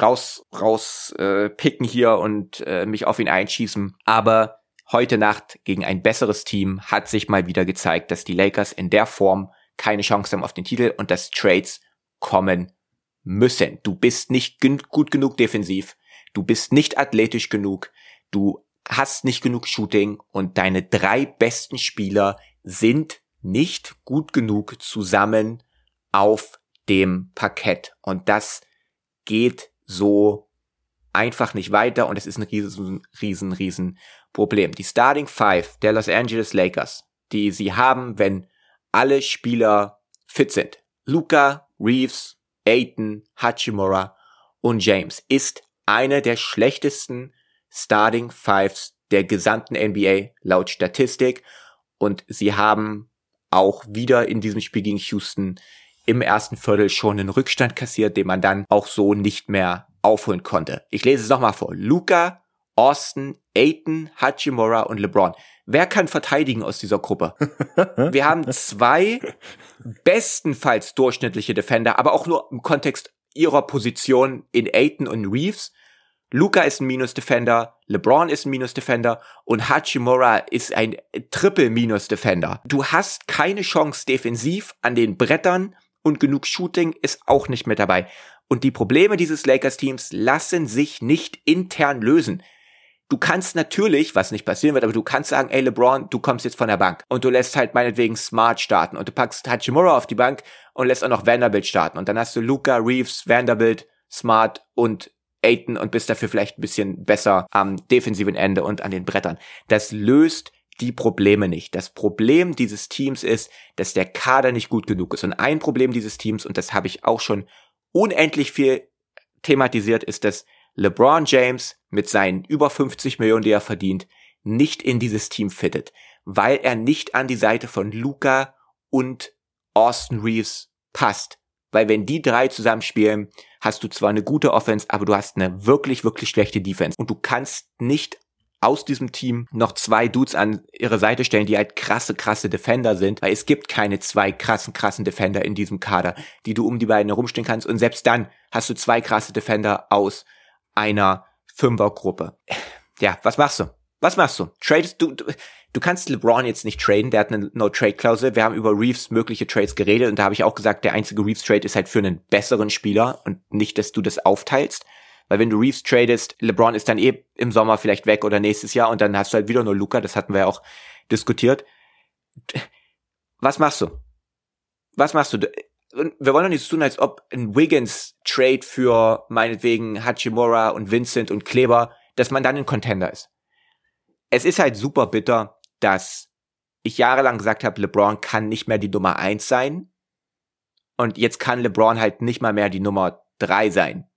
picken hier und mich auf ihn einschießen, aber heute Nacht gegen ein besseres Team hat sich mal wieder gezeigt, dass die Lakers in der Form keine Chance haben auf den Titel und dass Trades kommen müssen. Du bist nicht gut genug defensiv, du bist nicht athletisch genug, du hast nicht genug Shooting und deine 3 besten Spieler sind nicht gut genug zusammen auf dem Parkett. Und das geht so einfach nicht weiter und es ist ein riesen Problem. Die Starting Five der Los Angeles Lakers, die sie haben, wenn alle Spieler fit sind, Luka, Reeves, Ayton, Hachimura und James, ist eine der schlechtesten Starting Fives der gesamten NBA laut Statistik. Und sie haben auch wieder in diesem Spiel gegen Houston im ersten Viertel schon einen Rückstand kassiert, den man dann auch so nicht mehr aufholen konnte. Ich lese es nochmal vor. Luka, Austin, Ayton, Hachimura und LeBron. Wer kann verteidigen aus dieser Gruppe? Wir haben 2 bestenfalls durchschnittliche Defender, aber auch nur im Kontext ihrer Position in Ayton und Reeves. Luka ist ein Minus-Defender, LeBron ist ein Minus-Defender und Hachimura ist ein Triple-Minus-Defender. Du hast keine Chance defensiv an den Brettern und genug Shooting ist auch nicht mit dabei. Und die Probleme dieses Lakers-Teams lassen sich nicht intern lösen. Du kannst natürlich, was nicht passieren wird, aber du kannst sagen, ey LeBron, du kommst jetzt von der Bank und du lässt halt meinetwegen Smart starten und du packst Hachimura auf die Bank und lässt auch noch Vanderbilt starten und dann hast du Luka, Reeves, Vanderbilt, Smart und Ayton und bist dafür vielleicht ein bisschen besser am defensiven Ende und an den Brettern. Das löst die Probleme nicht. Das Problem dieses Teams ist, dass der Kader nicht gut genug ist. Und ein Problem dieses Teams, und das habe ich auch schon unendlich viel thematisiert, ist, dass LeBron James mit seinen über 50 Millionen, die er verdient, nicht in dieses Team fittet, weil er nicht an die Seite von Luka und Austin Reeves passt. Weil wenn die 3 zusammenspielen, hast du zwar eine gute Offense, aber du hast eine wirklich schlechte Defense. Und du kannst nicht aus diesem Team noch 2 Dudes an ihre Seite stellen, die halt krasse Defender sind, weil es gibt keine 2 krassen Defender in diesem Kader, die du um die beiden herumstehen kannst. Und selbst dann hast du 2 krasse Defender aus einer 5er-Gruppe. Ja, was machst du? Tradest du du kannst LeBron jetzt nicht traden, der hat eine No-Trade-Klausel. Wir haben über Reeves mögliche Trades geredet und da habe ich auch gesagt, der einzige Reeves-Trade ist halt für einen besseren Spieler und nicht, dass du das aufteilst. Weil wenn du Reeves tradest, LeBron ist dann im Sommer vielleicht weg oder nächstes Jahr und dann hast du halt wieder nur Luka, das hatten wir ja auch diskutiert. Was machst du? Wir wollen doch nicht so tun, als ob ein Wiggins-Trade für meinetwegen Hachimura und Vincent und Kleber, dass man dann ein Contender ist. Es ist halt super bitter, dass ich jahrelang gesagt habe, LeBron kann nicht mehr die Nummer 1 sein und jetzt kann LeBron halt nicht mal mehr die Nummer 3 sein,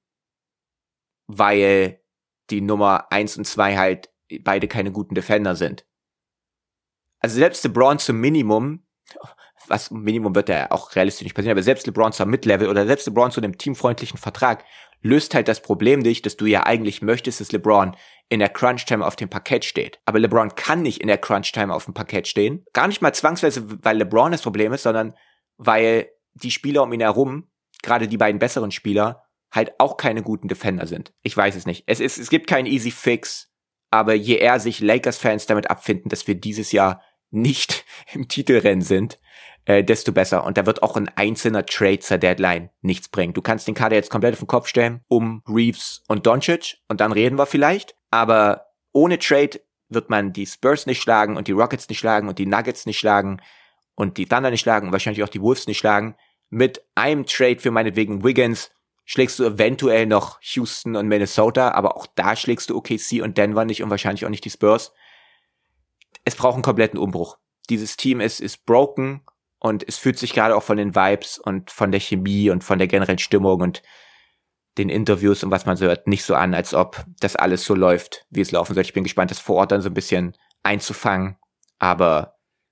weil die Nummer 1 und 2 halt beide keine guten Defender sind. Also selbst LeBron zum Minimum, was Minimum wird ja auch realistisch nicht passieren, aber selbst LeBron zum Mid-Level oder selbst LeBron zu einem teamfreundlichen Vertrag löst halt das Problem nicht, dass du ja eigentlich möchtest, dass LeBron in der Crunch-Time auf dem Parkett steht. Aber LeBron kann nicht in der Crunch-Time auf dem Parkett stehen. Gar nicht mal zwangsweise, weil LeBron das Problem ist, sondern weil die Spieler um ihn herum, gerade die beiden besseren Spieler, halt auch keine guten Defender sind. Ich weiß es nicht. Es gibt keinen easy Fix, aber je eher sich Lakers-Fans damit abfinden, dass wir dieses Jahr nicht im Titelrennen sind, desto besser. Und da wird auch ein einzelner Trade zur Deadline nichts bringen. Du kannst den Kader jetzt komplett auf den Kopf stellen, um Reeves und Doncic, und dann reden wir vielleicht. Aber ohne Trade wird man die Spurs nicht schlagen und die Rockets nicht schlagen und die Nuggets nicht schlagen und die Thunder nicht schlagen und wahrscheinlich auch die Wolves nicht schlagen. Mit einem Trade für meinetwegen Wiggins schlägst du eventuell noch Houston und Minnesota, aber auch da schlägst du OKC und Denver nicht und wahrscheinlich auch nicht die Spurs. Es braucht einen kompletten Umbruch. Dieses Team ist broken und es fühlt sich gerade auch von den Vibes und von der Chemie und von der generellen Stimmung und den Interviews und was man so hört, nicht so an, als ob das alles so läuft, wie es laufen soll. Ich bin gespannt, das vor Ort dann so ein bisschen einzufangen, aber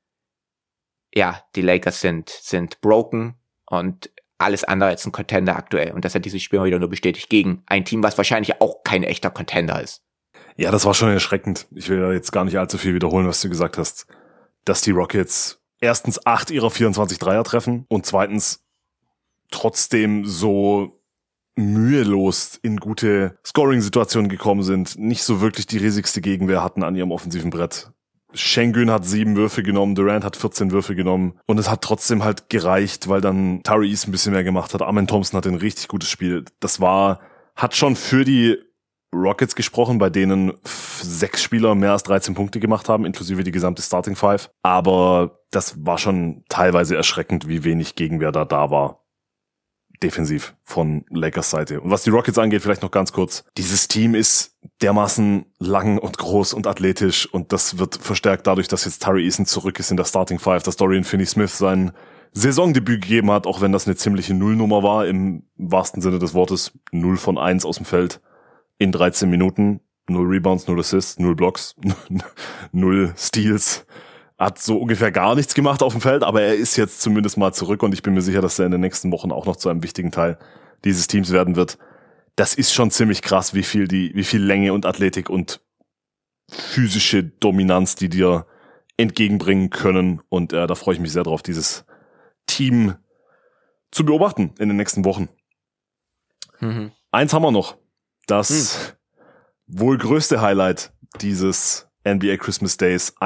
ja, die Lakers sind broken und alles andere als ein Contender aktuell. Und das hat dieses Spiel mal wieder nur bestätigt gegen ein Team, was wahrscheinlich auch kein echter Contender ist. Ja, das war schon erschreckend. Ich will jetzt gar nicht allzu viel wiederholen, was du gesagt hast. Dass die Rockets erstens 8 ihrer 24 Dreier treffen und zweitens trotzdem so mühelos in gute Scoring-Situationen gekommen sind, nicht so wirklich die riesigste Gegenwehr hatten an ihrem offensiven Brett. Schengen hat 7 Würfe genommen, Durant hat 14 Würfe genommen und es hat trotzdem halt gereicht, weil dann Tyrese ein bisschen mehr gemacht hat. Amen Thompson hatte ein richtig gutes Spiel. Hat schon für die Rockets gesprochen, bei denen 6 Spieler mehr als 13 Punkte gemacht haben, inklusive die gesamte Starting Five. Aber das war schon teilweise erschreckend, wie wenig Gegenwehr da war. Defensiv von Lakers Seite. Und was die Rockets angeht, vielleicht noch ganz kurz. Dieses Team ist dermaßen lang und groß und athletisch und das wird verstärkt dadurch, dass jetzt Tari Eason zurück ist in der Starting Five, dass Dorian Finney-Smith sein Saisondebüt gegeben hat, auch wenn das eine ziemliche Nullnummer war, im wahrsten Sinne des Wortes. 0 von 1 aus dem Feld in 13 Minuten. 0 Rebounds, 0 Assists, 0 Blocks, 0 Steals. Hat so ungefähr gar nichts gemacht auf dem Feld, aber er ist jetzt zumindest mal zurück und ich bin mir sicher, dass er in den nächsten Wochen auch noch zu einem wichtigen Teil dieses Teams werden wird. Das ist schon ziemlich krass, wie viel Länge und Athletik und physische Dominanz die dir entgegenbringen können und da freue ich mich sehr drauf, dieses Team zu beobachten in den nächsten Wochen. Mhm. Eins haben wir noch. Das wohl größte Highlight dieses NBA Christmas Days,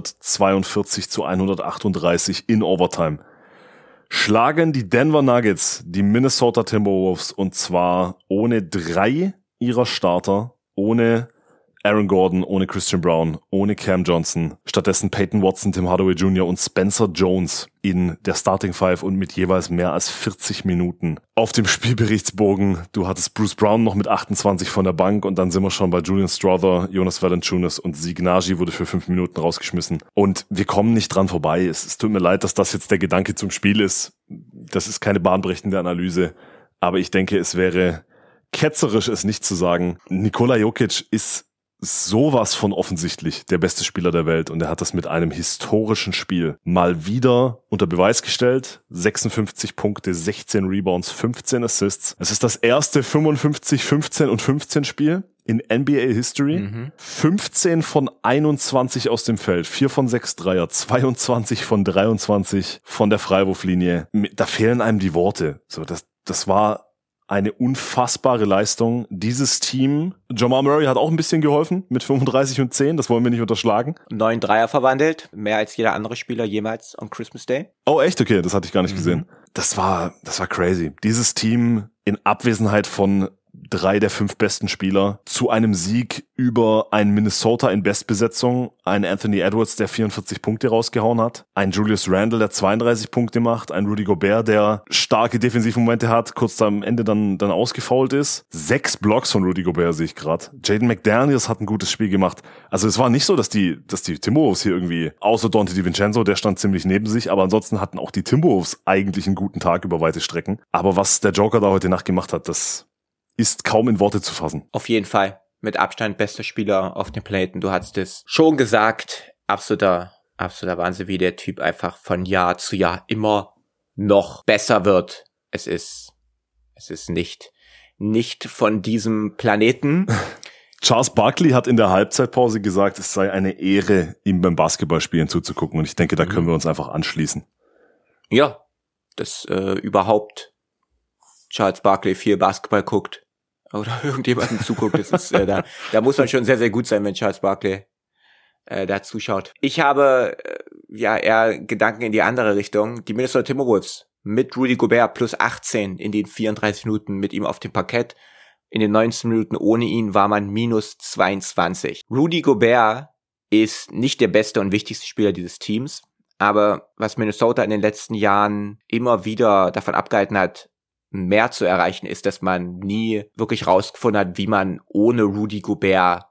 142-138 in Overtime. Schlagen die Denver Nuggets die Minnesota Timberwolves und zwar ohne 3 ihrer Starter, ohne Aaron Gordon, ohne Christian Brown, ohne Cam Johnson, stattdessen Peyton Watson, Tim Hardaway Jr. und Spencer Jones in der Starting Five und mit jeweils mehr als 40 Minuten. Auf dem Spielberichtsbogen, du hattest Bruce Brown noch mit 28 von der Bank und dann sind wir schon bei Julian Strother, Jonas Valanciunas und Zeke Nnaji wurde für 5 Minuten rausgeschmissen. Und wir kommen nicht dran vorbei. Es tut mir leid, dass das jetzt der Gedanke zum Spiel ist. Das ist keine bahnbrechende Analyse, aber ich denke, es wäre ketzerisch, es nicht zu sagen. Nikola Jokic ist sowas von offensichtlich der beste Spieler der Welt und er hat das mit einem historischen Spiel mal wieder unter Beweis gestellt. 56 Punkte, 16 Rebounds, 15 Assists. Es ist das erste 55, 15 und 15 Spiel in NBA History. 15 von 21 aus dem Feld, 4 von 6 Dreier, 22 von 23 von der Freiwurflinie. Da fehlen einem die Worte. So, das war eine unfassbare Leistung. Dieses Team, Jamal Murray hat auch ein bisschen geholfen mit 35 und 10, das wollen wir nicht unterschlagen. 9 Dreier verwandelt, mehr als jeder andere Spieler jemals on Christmas Day. Oh echt? Okay, das hatte ich gar nicht gesehen. Das war crazy. Dieses Team in Abwesenheit von 3 der 5 besten Spieler zu einem Sieg über ein Minnesota in Bestbesetzung, ein Anthony Edwards, der 44 Punkte rausgehauen hat, ein Julius Randle, der 32 Punkte macht, ein Rudy Gobert, der starke Defensivmomente hat, kurz am Ende dann ausgefoult ist. 6 Blocks von Rudy Gobert sehe ich gerade. Jaden McDaniels hat ein gutes Spiel gemacht. Also es war nicht so, dass die Timberwolves hier irgendwie, außer Dante DiVincenzo, der stand ziemlich neben sich, aber ansonsten hatten auch die Timberwolves eigentlich einen guten Tag über weite Strecken. Aber was der Joker da heute Nacht gemacht hat, das ist kaum in Worte zu fassen. Auf jeden Fall. Mit Abstand bester Spieler auf dem Planeten. Du hast es schon gesagt. Absoluter Wahnsinn, wie der Typ einfach von Jahr zu Jahr immer noch besser wird. Es ist nicht von diesem Planeten. Charles Barkley hat in der Halbzeitpause gesagt, es sei eine Ehre, ihm beim Basketballspielen zuzugucken. Und ich denke, da können wir uns einfach anschließen. Ja, dass überhaupt Charles Barkley viel Basketball guckt oder irgendjemandem zuguckt, das ist da muss man schon sehr, sehr gut sein, wenn Charles Barkley da zuschaut. Ich habe eher Gedanken in die andere Richtung. Die Minnesota Timberwolves mit Rudy Gobert plus 18 in den 34 Minuten mit ihm auf dem Parkett. In den 19 Minuten ohne ihn war man minus 22. Rudy Gobert ist nicht der beste und wichtigste Spieler dieses Teams, aber was Minnesota in den letzten Jahren immer wieder davon abgehalten hat, mehr zu erreichen, ist, dass man nie wirklich rausgefunden hat, wie man ohne Rudy Gobert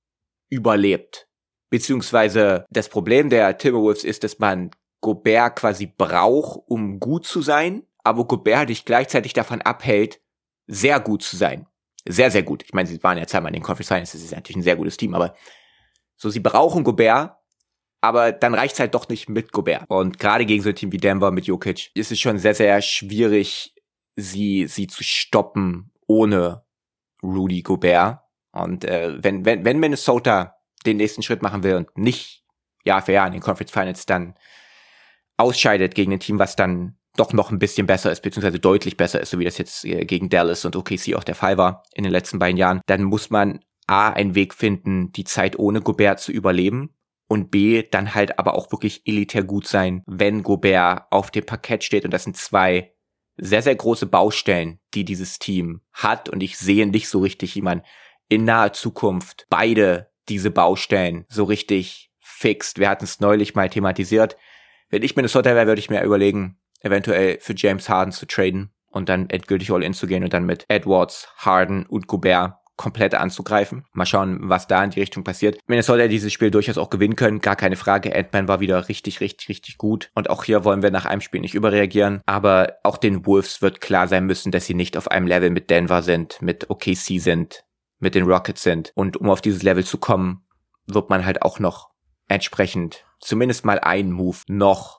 überlebt. Beziehungsweise das Problem der Timberwolves ist, dass man Gobert quasi braucht, um gut zu sein, aber Gobert dich gleichzeitig davon abhält, sehr gut zu sein. Sehr, sehr gut. Ich meine, sie waren ja zweimal in den Conference Finals, das ist natürlich ein sehr gutes Team, aber so, sie brauchen Gobert, aber dann reicht's halt doch nicht mit Gobert. Und gerade gegen so ein Team wie Denver mit Jokic ist es schon sehr, sehr schwierig, sie zu stoppen ohne Rudy Gobert. Und wenn Minnesota den nächsten Schritt machen will und nicht Jahr für Jahr in den Conference Finals dann ausscheidet gegen ein Team, was dann doch noch ein bisschen besser ist, beziehungsweise deutlich besser ist, so wie das jetzt gegen Dallas und OKC auch der Fall war in den letzten beiden Jahren, dann muss man A, einen Weg finden, die Zeit ohne Gobert zu überleben, und B, dann halt aber auch wirklich elitär gut sein, wenn Gobert auf dem Parkett steht. Und das sind 2 sehr, sehr große Baustellen, die dieses Team hat. Und ich sehe nicht so richtig, wie man in naher Zukunft beide diese Baustellen so richtig fixt. Wir hatten es neulich mal thematisiert. Wenn ich Minnesota wäre, würde ich mir überlegen, eventuell für James Harden zu traden und dann endgültig all in zu gehen und dann mit Edwards, Harden und Gobert komplett anzugreifen. Mal schauen, was da in die Richtung passiert. Minnesota hätte dieses Spiel durchaus auch gewinnen können, gar keine Frage. Ant-Man war wieder richtig, richtig, richtig gut. Und auch hier wollen wir nach einem Spiel nicht überreagieren. Aber auch den Wolves wird klar sein müssen, dass sie nicht auf einem Level mit Denver sind, mit OKC sind, mit den Rockets sind. Und um auf dieses Level zu kommen, wird man halt auch noch entsprechend zumindest mal einen Move noch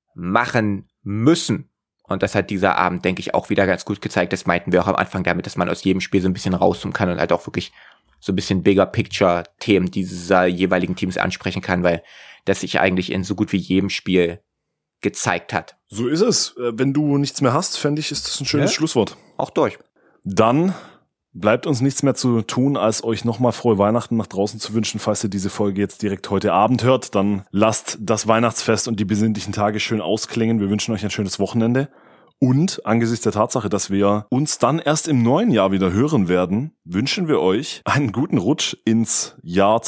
machen müssen. Und das hat dieser Abend, denke ich, auch wieder ganz gut gezeigt. Das meinten wir auch am Anfang damit, dass man aus jedem Spiel so ein bisschen rauszoomen kann und halt auch wirklich so ein bisschen Bigger Picture Themen dieser jeweiligen Teams ansprechen kann, weil das sich eigentlich in so gut wie jedem Spiel gezeigt hat. So ist es. Wenn du nichts mehr hast, fände ich, ist das ein schönes Schlusswort. Auch durch. Dann bleibt uns nichts mehr zu tun, als euch nochmal frohe Weihnachten nach draußen zu wünschen. Falls ihr diese Folge jetzt direkt heute Abend hört, dann lasst das Weihnachtsfest und die besinnlichen Tage schön ausklingen. Wir wünschen euch ein schönes Wochenende. Und angesichts der Tatsache, dass wir uns dann erst im neuen Jahr wieder hören werden, wünschen wir euch einen guten Rutsch ins Jahr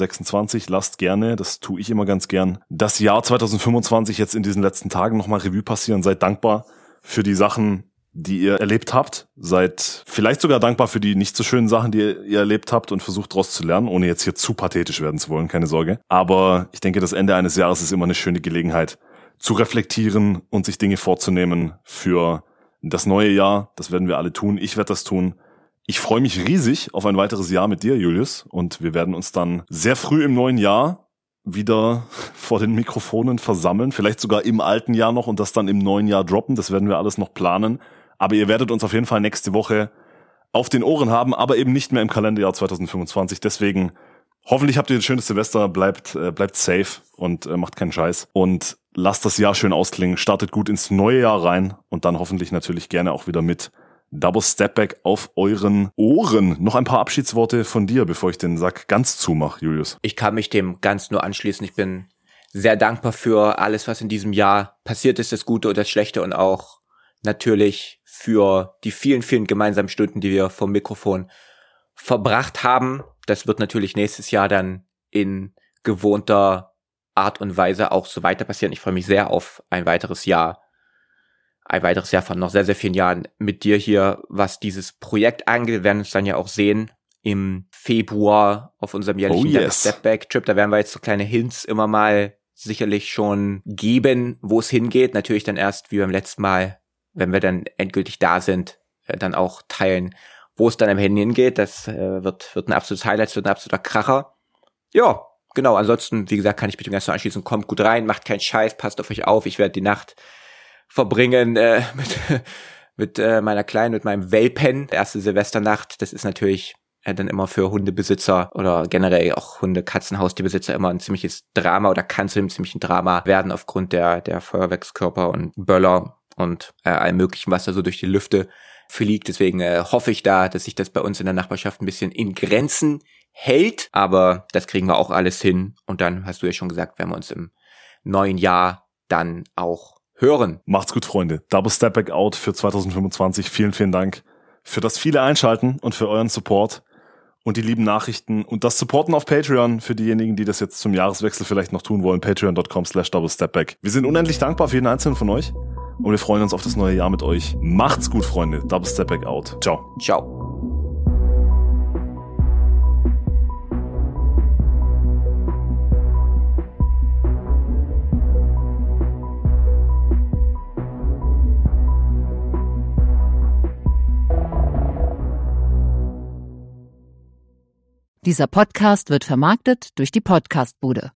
2026. Lasst gerne, das tue ich immer ganz gern, das Jahr 2025 jetzt in diesen letzten Tagen nochmal Revue passieren. Seid dankbar für die Sachen, die ihr erlebt habt. Seid vielleicht sogar dankbar für die nicht so schönen Sachen, die ihr erlebt habt, und versucht daraus zu lernen, ohne jetzt hier zu pathetisch werden zu wollen, keine Sorge. Aber ich denke, das Ende eines Jahres ist immer eine schöne Gelegenheit, zu reflektieren und sich Dinge vorzunehmen für das neue Jahr. Das werden wir alle tun. Ich werde das tun. Ich freue mich riesig auf ein weiteres Jahr mit dir, Julius. Und wir werden uns dann sehr früh im neuen Jahr wieder vor den Mikrofonen versammeln. Vielleicht sogar im alten Jahr noch und das dann im neuen Jahr droppen. Das werden wir alles noch planen. Aber ihr werdet uns auf jeden Fall nächste Woche auf den Ohren haben, aber eben nicht mehr im Kalenderjahr 2025. Deswegen hoffentlich habt ihr ein schönes Silvester. Bleibt safe und macht keinen Scheiß. Und lasst das Jahr schön ausklingen, startet gut ins neue Jahr rein und dann hoffentlich natürlich gerne auch wieder mit Double Step Back auf euren Ohren. Noch ein paar Abschiedsworte von dir, bevor ich den Sack ganz zumache, Julius. Ich kann mich dem ganz nur anschließen. Ich bin sehr dankbar für alles, was in diesem Jahr passiert ist, das Gute und das Schlechte und auch natürlich für die vielen, vielen gemeinsamen Stunden, die wir vom Mikrofon verbracht haben. Das wird natürlich nächstes Jahr dann in gewohnter Art und Weise auch so weiter passieren. Ich freue mich sehr auf ein weiteres Jahr von noch sehr, sehr vielen Jahren mit dir hier, was dieses Projekt angeht. Wir werden uns dann ja auch sehen im Februar auf unserem jährlichen Step-Back-Trip. Da werden wir jetzt so kleine Hints immer mal sicherlich schon geben, wo es hingeht. Natürlich dann erst wie beim letzten Mal, wenn wir dann endgültig da sind, dann auch teilen, wo es dann am Ende hingeht. Das wird ein absolutes Highlight, wird ein absoluter Kracher. Ja, genau. Ansonsten, wie gesagt, kann ich mich dem Ganzen anschließen. Kommt gut rein, macht keinen Scheiß, passt auf euch auf. Ich werde die Nacht verbringen mit meiner Kleinen, mit meinem Welpen. Erste Silvesternacht, das ist natürlich dann immer für Hundebesitzer oder generell auch Hunde-Katzen-Haustierbesitzer immer ein ziemliches Drama oder kann zu einem ziemlichen Drama werden aufgrund der Feuerwerkskörper und Böller und allem möglichen, was da so durch die Lüfte fliegt. Deswegen hoffe ich da, dass sich das bei uns in der Nachbarschaft ein bisschen in Grenzen hält. Aber das kriegen wir auch alles hin. Und dann, hast du ja schon gesagt, werden wir uns im neuen Jahr dann auch hören. Macht's gut, Freunde. Double Step Back out für 2025. Vielen, vielen Dank für das viele Einschalten und für euren Support und die lieben Nachrichten und das Supporten auf Patreon für diejenigen, die das jetzt zum Jahreswechsel vielleicht noch tun wollen. Patreon.com/doublestepback. Wir sind unendlich dankbar für jeden einzelnen von euch und wir freuen uns auf das neue Jahr mit euch. Macht's gut, Freunde. Double Step Back out. Ciao. Ciao. Dieser Podcast wird vermarktet durch die Podcastbude.